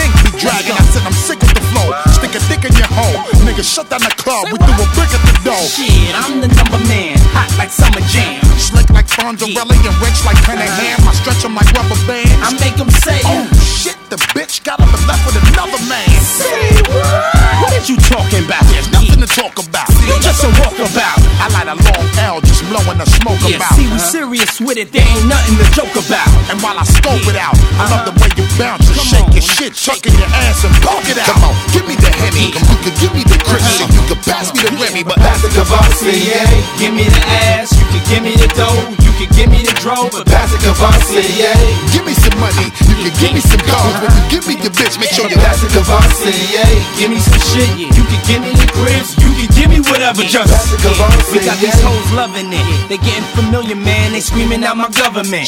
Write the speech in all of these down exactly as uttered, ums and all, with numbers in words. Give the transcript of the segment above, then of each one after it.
mink be dragging. I said I'm sick of the flow. Stick a dick in your hole. Nigga, shut down the club. We threw a brick at the door. Shit, I'm the number man. Hot like summer jam. Slick like Fonzarelli and rich like Penny Ham. I stretch them like rubber bands. I make them say, oh shit, the bitch got up and left with another man. Say what? What is you talking about? There's nothing to talk about. You just a walkabout. I light a long L, just blowing the smoke yeah, about. See, we serious with it. There ain't nothing to joke about. And while I scope it out, I love the way you bounce and shake your shit, shaking your ass and poke it out. Come on, give me the Henny. You can give me the Christian. You can pass me the Remy, but pass the Cavassier. Give me the ass. You can give me the dough. You can give me the drove, but pass the Cavassier. Give me some money. You can give me some gold. When you give me your bitch, make sure you pass the Cavassier. Give me some shit. You can give me the cribs. You can give me whatever. Just pass the Cavassier. We got these hoes loving it. They getting familiar, man. They screaming out my government.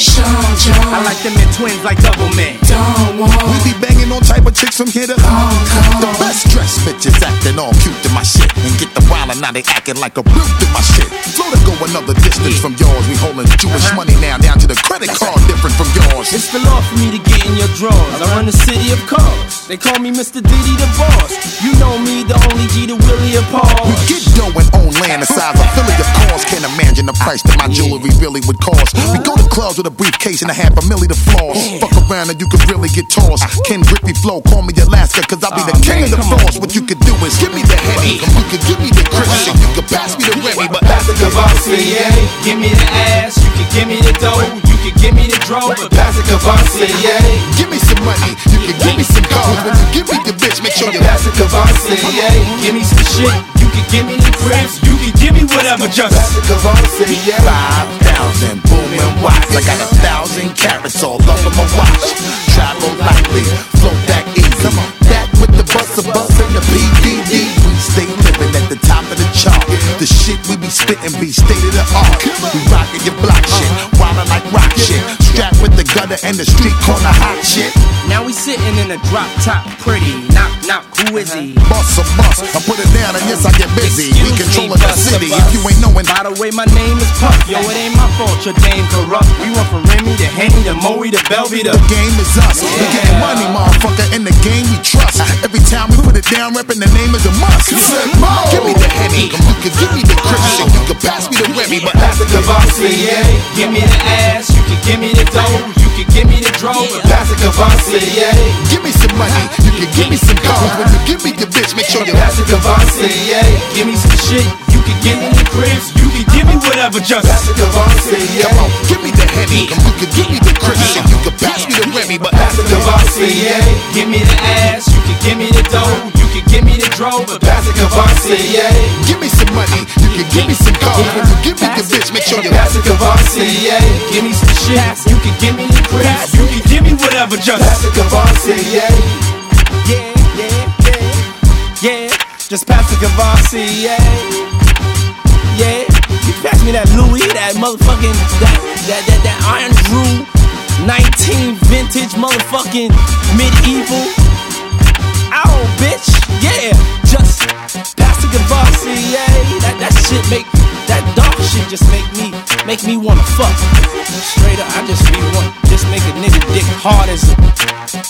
I like them in twins like double men. We be banging on type of chicks from here to the best dressed bitches acting all cute to my shit. And get the wild and now they acting like a brute to my shit. Flow to go another distance from yours. We holding Jewish money now down to the credit card different from yours. It's the law for me to get in your drawers. I run the city of cars. They call me Mister Diddy the boss. You know me, the only G to Willie and Paul. We get dough and own land the size of Philly, of course. Can't imagine the price that my jewelry really would cost. We go to clubs with a briefcase and a half a milli to floss. Fuck around and you could really get tossed. Ken Griffey flow, call me Alaska, cause I'll be the king of the floss. What you could do is give me the Henny. You could give me the Christian. You could pass me the Remy, but pass the Cavassier. Give me the ass. You can give me the dough. You can give me the drove, but pass the Cavassier. Give me some money. You can give me some gold. When you give me the bitch, make sure you pass the Cavassier. Give me some shit. You can give me the cribs. You can give me whatever. Just pass the Cavassier. Five thousand booming watts. I got a thousand carats all up on my watch. Travel lightly, float that easy. That with the bus, a bus and the P D D. We stay living at the top of the chart. The shit we be spitting be state of the art. We rockin' your block shit, wildin' like rock shit. Strapped with the gutter and the street corner hot shit. Now we sitting in a drop top, pretty. Knock, knock, who is he? Bust a bus, I put it down and yes I get busy. We controlling the city. If you ain't knowing, by the way, my name is Puff. Yo, it ain't my fault your dame corrupt. We run from Remy to Henny to Moe to Belvy to the game is us. Yeah. We getting money, motherfucker. In the game we trust. Every time we put it down, reppin' the name is a must. Yeah. Give me the Henny. You can give me the Christian. You can pass me the Remy, but pass the Cavassier. Give me the ass. You can give me the dough. You can give me the drove, but pass the Cavassier. Give me some money. You can give me some gold. When you give me your bitch, make sure you pass the Cavassier. Give me some shit. You can give me the cribs. You can give me whatever. Just pass the Cavassier. Come on, give me the Henny. You can give me the Christian. You can pass me the Remy, but pass the Cavassier. Give me the ass. You can give me the dough. You can give me the drove, but pass the Cavassier. Give me some money. You can give me some gold. When you give me your bitch, make sure you pass the Cavassier. Give me some shit. You can give me the cribs. You can give me whatever. Just pass the Cavassier. Yeah, yeah, yeah, yeah. Just pass the Cavassier. Yeah, you pass me that Louis, that motherfucking, that, that, that, that Iron Drew, nineteen vintage motherfucking medieval. Ow, bitch, yeah, just pass the Cavassier. That, that shit make, that dark shit just make me, make me wanna fuck. Straight up, I just be one, just make a nigga dick hard as